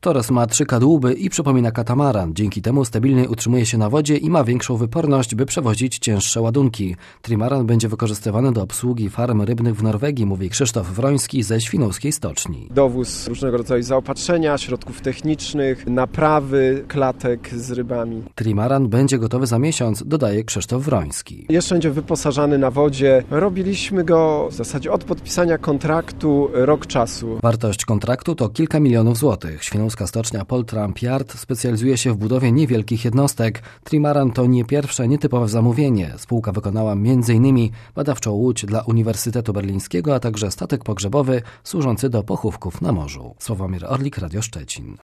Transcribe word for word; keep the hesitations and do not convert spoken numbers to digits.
Torres ma trzy kadłuby i przypomina katamaran. Dzięki temu stabilnie utrzymuje się na wodzie i ma większą wyporność, by przewozić cięższe ładunki. Trimaran będzie wykorzystywany do obsługi farm rybnych w Norwegii, mówi Krzysztof Wroński ze Świnoujskiej Stoczni. Dowóz różnego rodzaju zaopatrzenia, środków technicznych, naprawy klatek z rybami. Trimaran będzie gotowy za miesiąc, dodaje Krzysztof Wroński. Jeszcze będzie wyposażany na wodzie. Robiliśmy go w zasadzie od podpisania kontraktu rok czasu. Wartość kontraktu to kilka milionów złotych. Świnoujska Stocznia Pol Trump Yard specjalizuje się w budowie niewielkich jednostek. Trimaran to nie pierwsze nietypowe zamówienie. Spółka wykonała między innymi badawczą łódź dla Uniwersytetu Berlińskiego, a także statek pogrzebowy służący do pochówków na morzu. Sławomir Orlik, Radio Szczecin.